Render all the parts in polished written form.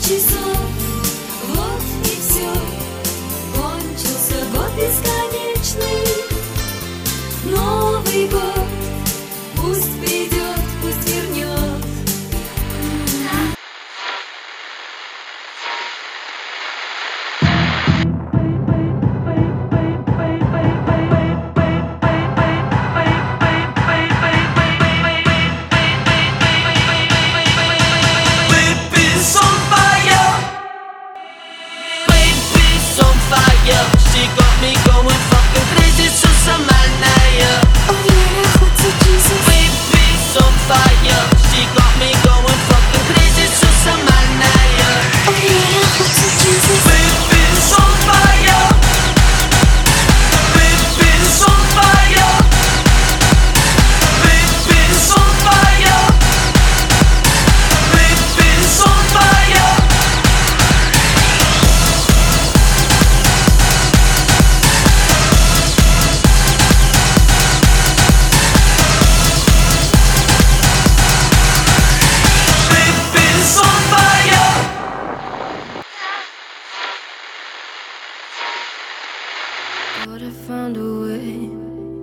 часов, вот и все. Кончился год бесконечный, Новый год. Пусть придет, пусть вернет. She got me going fucking crazy, so самальная. Oh yeah, хочется Jesus. Baby's on fire. She got me going fucking crazy, so самальная. Oh yeah, хочется Jesus. Baby's on fire. Baby's on fire. Baby's on fire. Baby's on fire. Thought I found a way.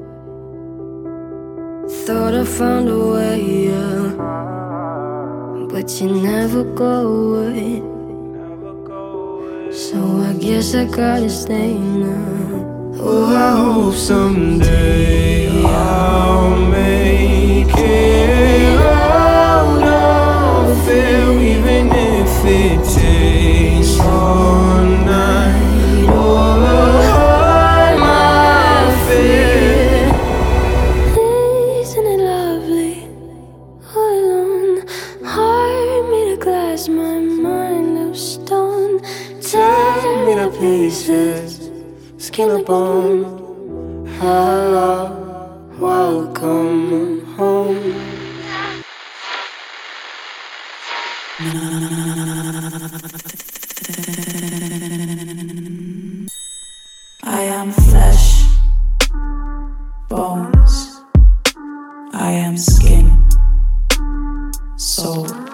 Thought I found a way, yeah. But you never go away. So I guess I gotta stay now. Oh, I hope someday I'll make it out of it, even if it takes all night. Oh, isn't it lovely? All alone, heart made of glass, my mind of stone. Tear me to pieces, skin and bone. Hello, welcome home. I am flesh, bones. I am skin, soul.